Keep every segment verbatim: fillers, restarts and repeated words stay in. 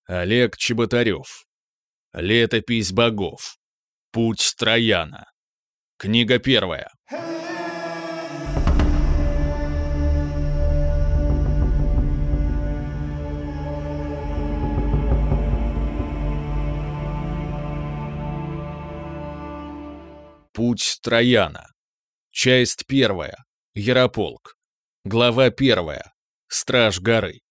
Олег Чеботарев. Летопись богов. Путь Трояна. Книга первая. Путь Трояна. Часть первая. Ярополк. Глава первая. Страж горы.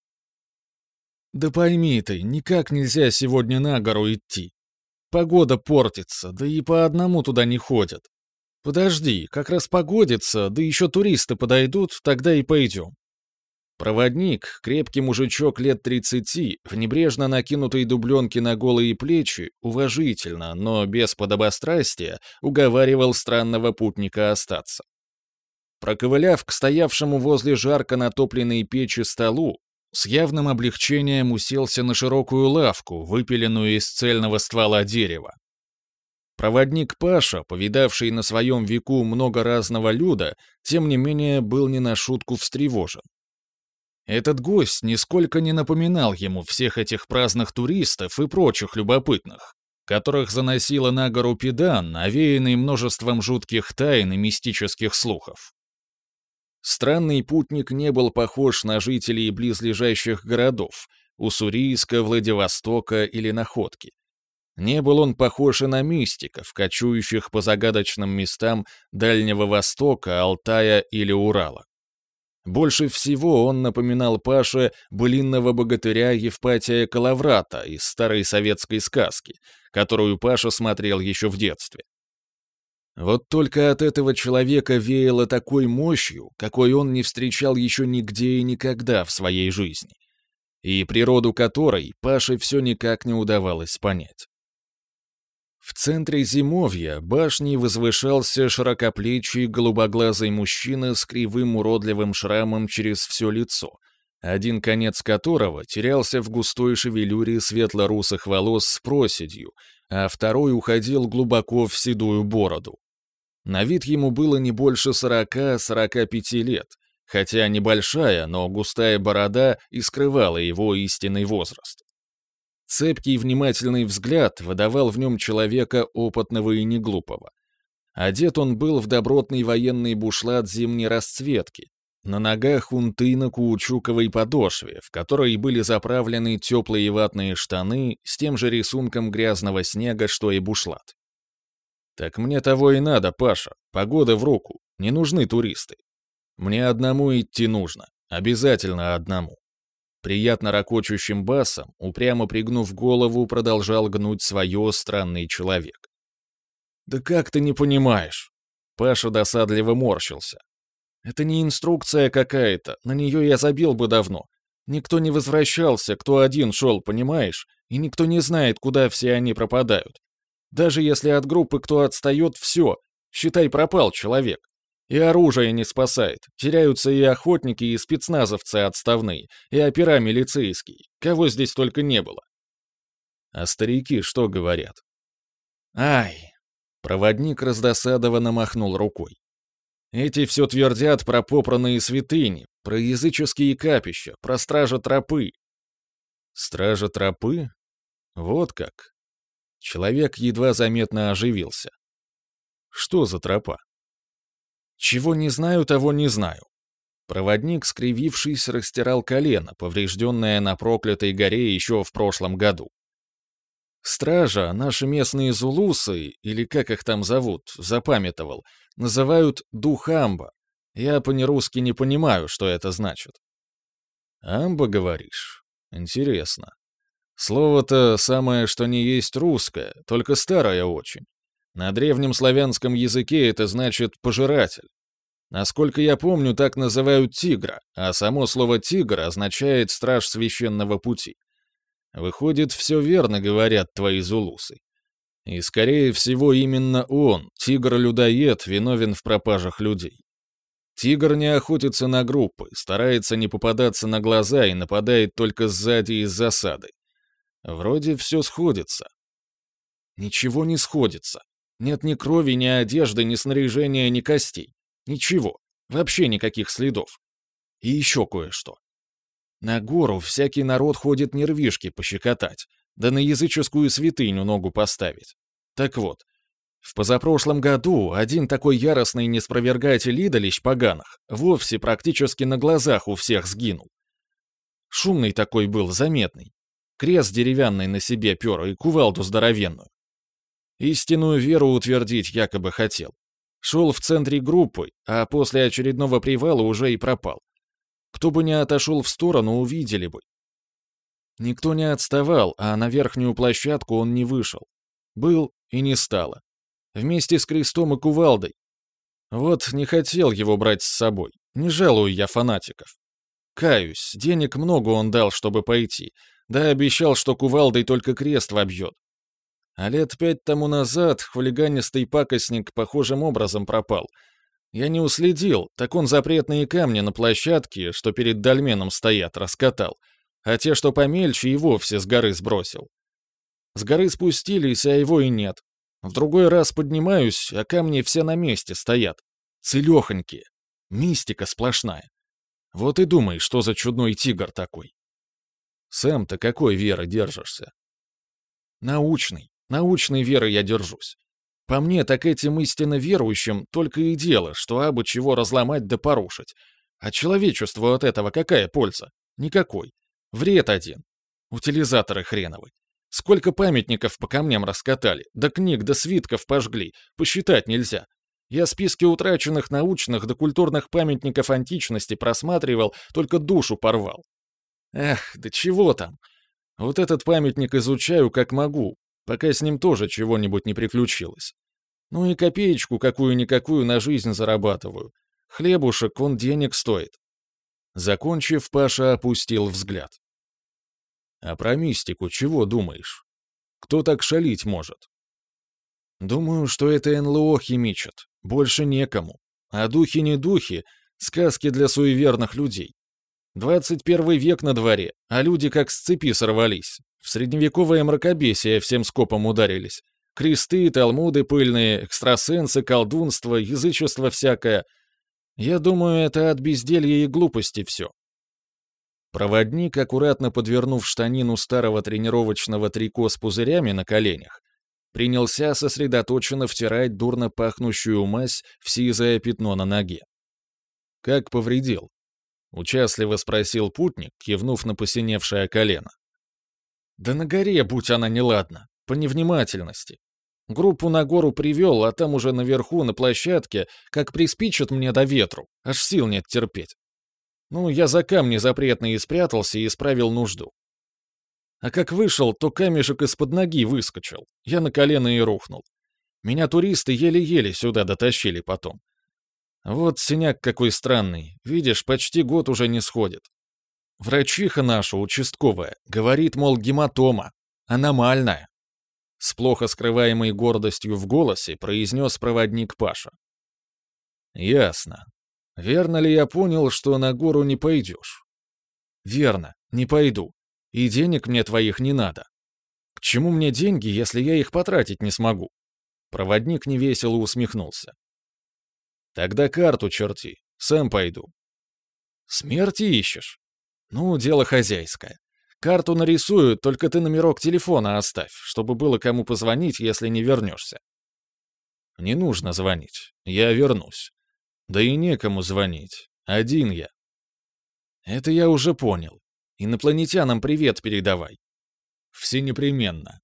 Да пойми ты, никак нельзя сегодня на гору идти. Погода портится, да и по одному туда не ходят. Подожди, как раз погодится, да еще туристы подойдут, тогда и пойдем. Проводник, крепкий мужичок лет тридцати, в небрежно накинутой дубленке на голые плечи, уважительно, но без подобострастия, уговаривал странного путника остаться. Проковыляв к стоявшему возле жарко натопленной печи столу, с явным облегчением уселся на широкую лавку, выпиленную из цельного ствола дерева. Проводник Паша, повидавший на своем веку много разного люда, тем не менее был не на шутку встревожен. Этот гость нисколько не напоминал ему всех этих праздных туристов и прочих любопытных, которых заносило на гору Педан, навеянный множеством жутких тайн и мистических слухов. Странный путник не был похож на жителей близлежащих городов — Уссурийска, Владивостока или Находки. Не был он похож и на мистиков, кочующих по загадочным местам Дальнего Востока, Алтая или Урала. Больше всего он напоминал Паше былинного богатыря Евпатия Коловрата из старой советской сказки, которую Паша смотрел еще в детстве. Вот только от этого человека веяло такой мощью, какой он не встречал еще нигде и никогда в своей жизни, и природу которой Паше все никак не удавалось понять. В центре зимовья башней возвышался широкоплечий голубоглазый мужчина с кривым уродливым шрамом через все лицо, один конец которого терялся в густой шевелюре светло-русых волос с проседью, а второй уходил глубоко в седую бороду. На вид ему было не больше сорока-сорока пяти лет, хотя небольшая, но густая борода и скрывала его истинный возраст. Цепкий внимательный взгляд выдавал в нем человека опытного и неглупого. Одет он был в добротный военный бушлат зимней расцветки, на ногах унты на каучуковой подошве, в которой были заправлены теплые ватные штаны с тем же рисунком грязного снега, что и бушлат. «Так мне того и надо, Паша. Погода в руку. Не нужны туристы. Мне одному идти нужно. Обязательно одному». Приятно ракочущим басом, упрямо пригнув голову, продолжал гнуть свое странный человек. «Да как ты не понимаешь?» Паша досадливо морщился. «Это не инструкция какая-то, на нее я забил бы давно. Никто не возвращался, кто один шел, понимаешь? И никто не знает, куда все они пропадают. Даже если от группы кто отстает, все, считай, пропал человек. И оружие не спасает, теряются и охотники, и спецназовцы отставные, и опера милицейские, кого здесь только не было». А старики что говорят? «Ай!» — проводник раздосадованно махнул рукой. «Эти все твердят про попранные святыни, про языческие капища, про стража тропы». «Стража тропы? Вот как?» Человек едва заметно оживился. «Что за тропа?» «Чего не знаю, того не знаю». Проводник, скривившись, растирал колено, поврежденное на проклятой горе еще в прошлом году. Стража, наши местные зулусы, или как их там зовут, запамятовал, называют дух амба. Я по-нерусски не понимаю, что это значит. «Амба, говоришь? Интересно. Слово-то самое, что не есть русское, только старое очень. На древнем славянском языке это значит «пожиратель». Насколько я помню, так называют тигра, а само слово «тигр» означает «страж священного пути». Выходит, все верно говорят твои зулусы. И, скорее всего, именно он, тигр-людоед, виновен в пропажах людей. Тигр не охотится на группы, старается не попадаться на глаза и нападает только сзади из засады. Вроде все сходится. Ничего не сходится. Нет ни крови, ни одежды, ни снаряжения, ни костей. Ничего. Вообще никаких следов. И еще кое-что. На гору всякий народ ходит нервишки пощекотать, да на языческую святыню ногу поставить. Так вот, в позапрошлом году один такой яростный неспровергатель идолищ поганых вовсе практически на глазах у всех сгинул. Шумный такой был, заметный. Крест деревянный на себе пер и кувалду здоровенную. Истинную веру утвердить якобы хотел. Шел в центре группы, а после очередного привала уже и пропал. Кто бы не отошел в сторону, увидели бы. Никто не отставал, а на верхнюю площадку он не вышел. Был и не стало. Вместе с крестом и кувалдой. Вот не хотел его брать с собой. Не жалую я фанатиков. Каюсь, денег много он дал, чтобы пойти. Да обещал, что кувалдой только крест вобьет. А лет пять тому назад хулиганистый пакостник похожим образом пропал. Я не уследил, так он запретные камни на площадке, что перед дольменом стоят, раскатал. А те, что помельче, и вовсе с горы сбросил. С горы спустились, а его и нет. В другой раз поднимаюсь, а камни все на месте стоят. Целехонькие. Мистика сплошная. Вот и думай, что за чудной тигр такой. Сам-то какой веры держишься? Научный. Научной веры я держусь. По мне, так этим истинно верующим только и дело, что абы чего разломать да порушить. А человечеству от этого какая польза? Никакой. Вред один. Утилизаторы хреновы. Сколько памятников по камням раскатали, да книг, да свитков пожгли, посчитать нельзя. Я списки утраченных научных да культурных памятников античности просматривал, только душу порвал. Эх, да чего там? Вот этот памятник изучаю как могу, пока с ним тоже чего-нибудь не приключилось. Ну и копеечку какую-никакую на жизнь зарабатываю. Хлебушек, он денег стоит. Закончив, Паша опустил взгляд. А про мистику чего думаешь? Кто так шалить может? Думаю, что это эн эл о химичат. Больше некому. А духи не духи, сказки для суеверных людей. двадцать первый век на дворе, а люди как с цепи сорвались. В средневековое мракобесие всем скопом ударились. Кресты, талмуды пыльные, экстрасенсы, колдунство, язычество всякое. Я думаю, это от безделья и глупости все. Проводник, аккуратно подвернув штанину старого тренировочного трико с пузырями на коленях, принялся сосредоточенно втирать дурно пахнущую мазь в сизое пятно на ноге. «Как повредил?» — участливо спросил путник, кивнув на посиневшее колено. «Да на горе, будь она неладна, по невнимательности. Группу на гору привел, а там уже наверху, на площадке, как приспичит мне до ветру, аж сил нет терпеть. Ну, я за камни запретные спрятался и исправил нужду. А как вышел, то камешек из-под ноги выскочил. Я на колено и рухнул. Меня туристы еле-еле сюда дотащили потом. Вот синяк какой странный. Видишь, почти год уже не сходит. Врачиха наша, участковая, говорит, мол, гематома. Аномальная. С плохо скрываемой гордостью в голосе произнес проводник Паша. Ясно. Верно ли я понял, что на гору не пойдешь? Верно, не пойду. И денег мне твоих не надо. К чему мне деньги, если я их потратить не смогу? Проводник невесело усмехнулся. Тогда карту черти, сам пойду. Смерти ищешь? Ну, дело хозяйское. Карту нарисую, только ты номерок телефона оставь, чтобы было кому позвонить, если не вернешься. Не нужно звонить, я вернусь. Да и некому звонить, один я. Это я уже понял. Инопланетянам привет передавай. Все непременно.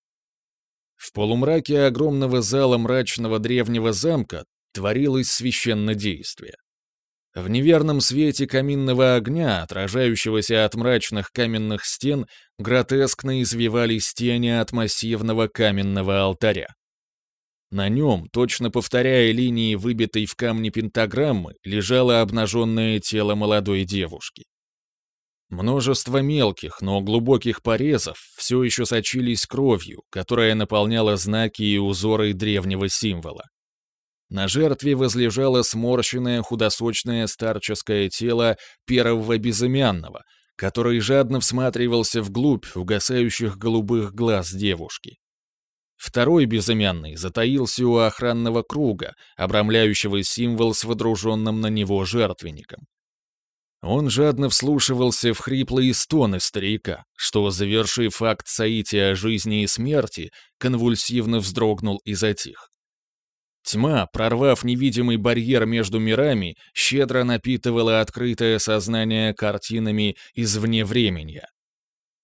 В полумраке огромного зала мрачного древнего замка творилось священнодействие. В неверном свете каминного огня, отражающегося от мрачных каменных стен, гротескно извивались тени от массивного каменного алтаря. На нем, точно повторяя линии выбитой в камне пентаграммы, лежало обнаженное тело молодой девушки. Множество мелких, но глубоких порезов все еще сочились кровью, которая наполняла знаки и узоры древнего символа. На жертве возлежало сморщенное худосочное старческое тело первого безымянного, который жадно всматривался вглубь угасающих голубых глаз девушки. Второй безымянный затаился у охранного круга, обрамляющего символ с водруженным на него жертвенником. Он жадно вслушивался в хриплые стоны старика, что, завершив акт соития жизни и смерти, конвульсивно вздрогнул и затих. Тьма, прорвав невидимый барьер между мирами, щедро напитывала открытое сознание картинами из вневременья.